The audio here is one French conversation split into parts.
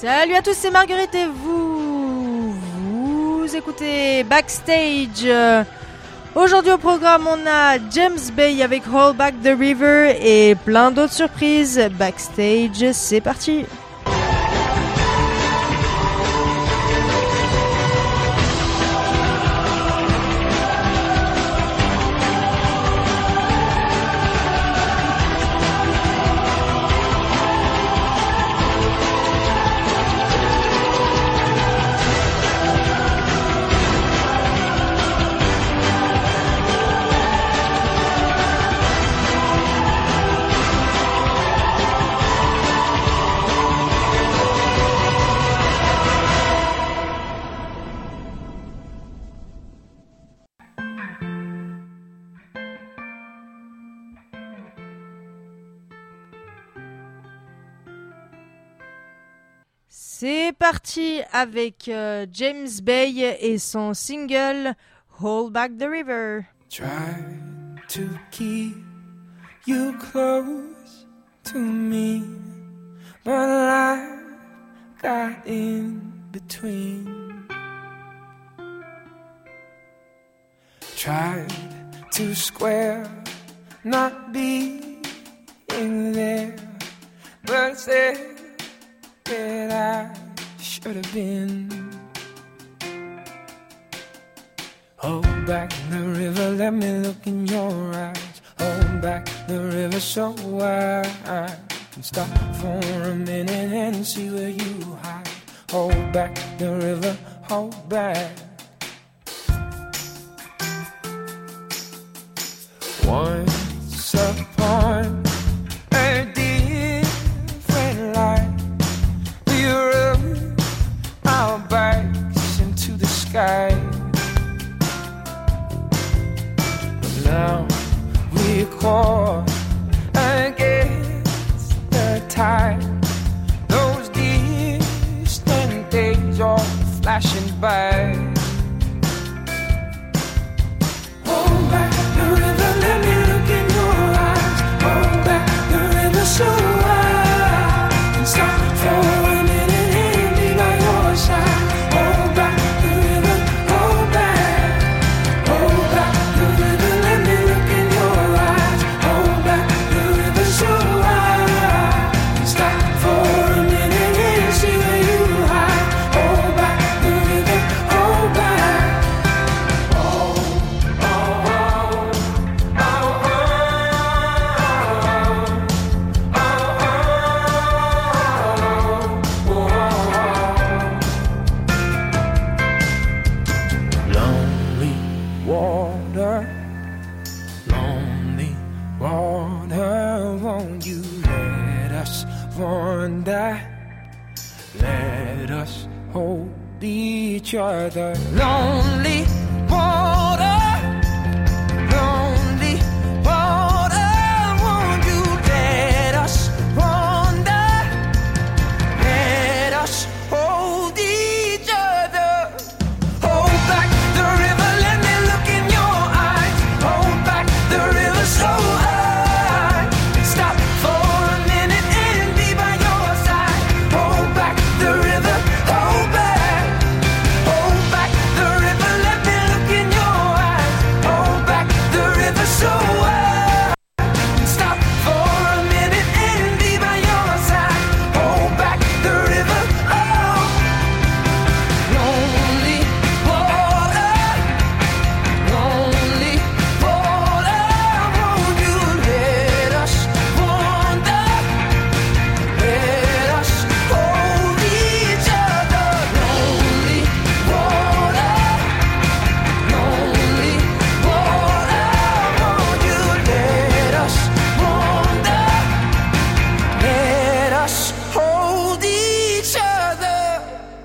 Salut à tous, c'est Marguerite et vous écoutez Backstage. Aujourd'hui au programme, on a James Bay avec Hold Back the River et plein d'autres surprises. Backstage, c'est parti. C'est parti avec James Bay et son single Hold Back the River. Try to keep you close to me, but life got in between. Tried to square not being there, but it's there that I should have been. Hold back the river, let me look in your eyes. Hold back the river so I can stop for a minute and see where you hide. Hold back the river, hold back. Once upon a different life, we rode our bikes into the sky. But now we're caught against the tide. Those distant days are flashing by. Hold back the river, let me look in your eyes. Hold back the river so I can stop for a minute and be by your side. Hold back the river, hold back. Hold back the river, let me look in your eyes. Hold back the river so I can stop for a minute and see where you hide. Hold back the river, hold back. Lonely water, won't you let us wander? Let us hold each other. Lonely water, won't you let us wander? Let us hold each other. Hold back the river, let me look in your eyes. Hold back the river so I can stop for a minute and be by your side. Hold back the river, hold back. Hold back the river, let me look in your eyes. Hold back the river so I can stop for a minute and be by your side. Hold back the river, oh. Lonely water, won't you let us wander? Let us hold each other. Lonely water, won't you let us wander? Let us hold each other.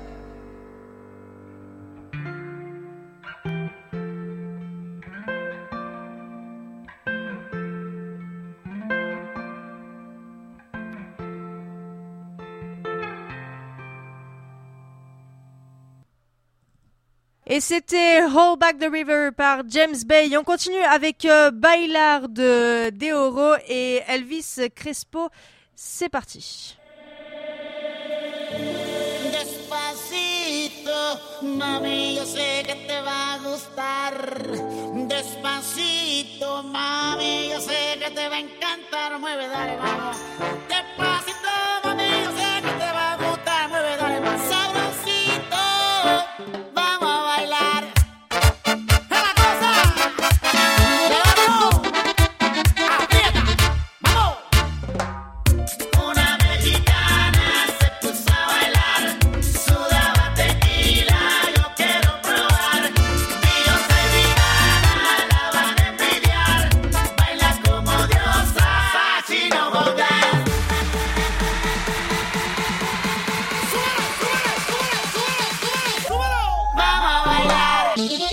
Et c'était Hold Back the River par James Bay. On continue avec Bailar de Deoro et Elvis Crespo. C'est parti. mami, yo sé que te va a gustar. Despacito, mami, yo sé que te va a encantar. Mueve, dale, vamos. Despacito, mami, yo sé que te va a gustar. Mueve, dale, más sabrosito. Vamos a bailar. ¡Es la cosa! ¡Llévatelo! ¡Aprieta! ¡Vamos! Una mexicana se puso a bailar. Sudaba tequila, yo quiero probar. Yo soy vegana, la van a envidiar. Baila como diosa, Sachi no volver. ¡Súbelo, súbelo, súbelo, súbelo, súbelo! ¡Vamos a bailar!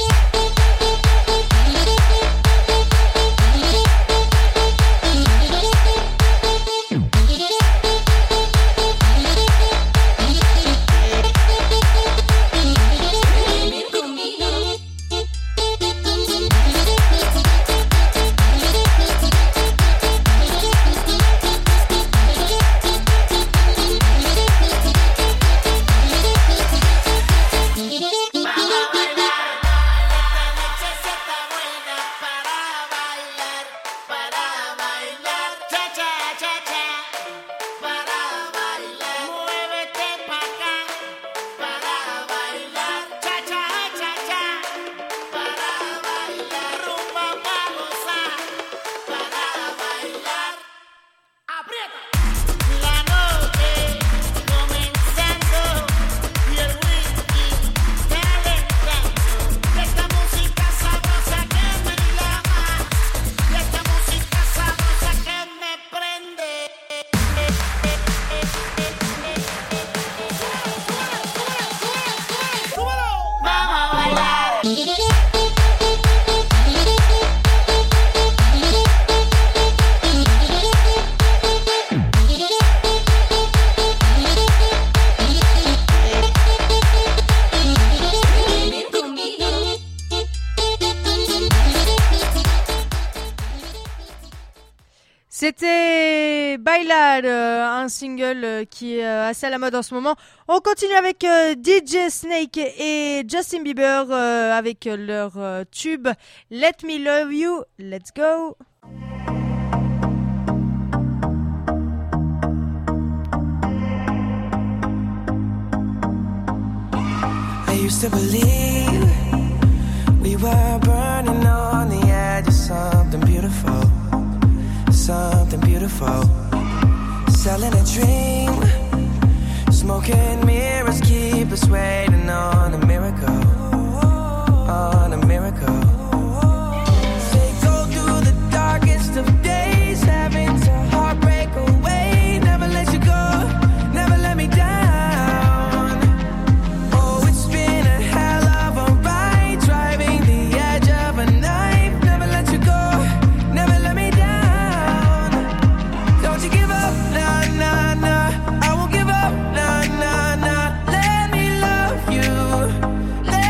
C'était Bailar, un single qui est assez à la mode en ce moment. On continue avec DJ Snake et Justin Bieber avec leur tube Let Me Love You. Let's go. I used to believe we were burning on the edge of something beautiful. Something beautiful. Selling a dream. Smoking mirrors keep us waiting on a miracle. On a miracle. They go through the darkest of days, having to heartbreak away. Never let you go, never let me down. Oh, it's been a hell of a ride, driving the edge of a knife. Never let you go, never let me down. Don't you give up, nah, nah, nah. I won't give up, nah, nah, nah. Let me love you. Let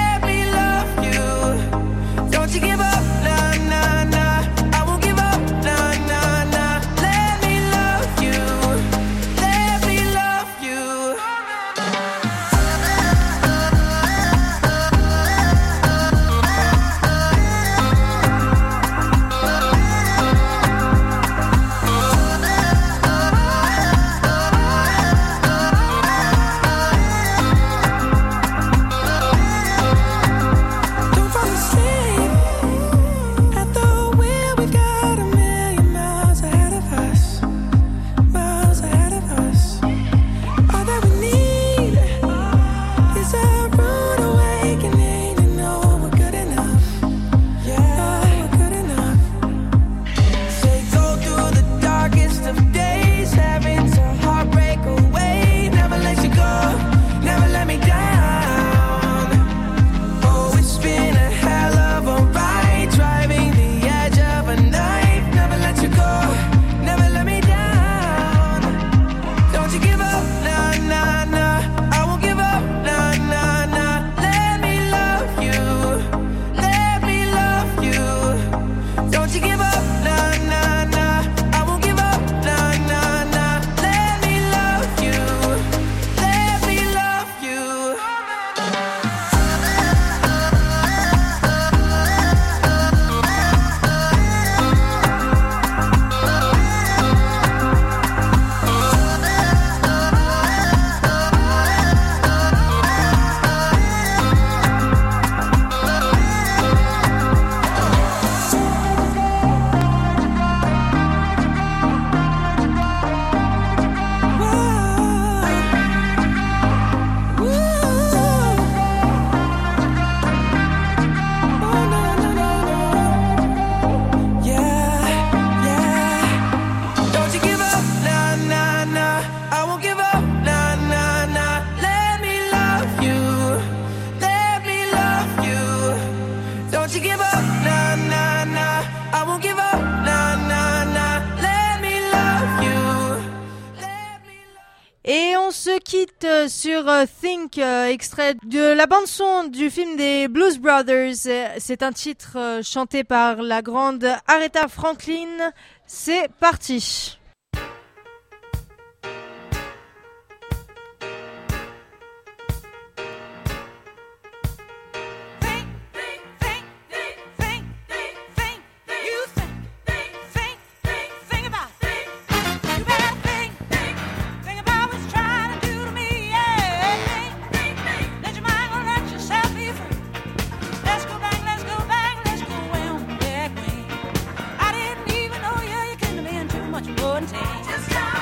se quitte sur Think, extrait de la bande-son du film des Blues Brothers. C'est un titre chanté par la grande Aretha Franklin. C'est parti. Just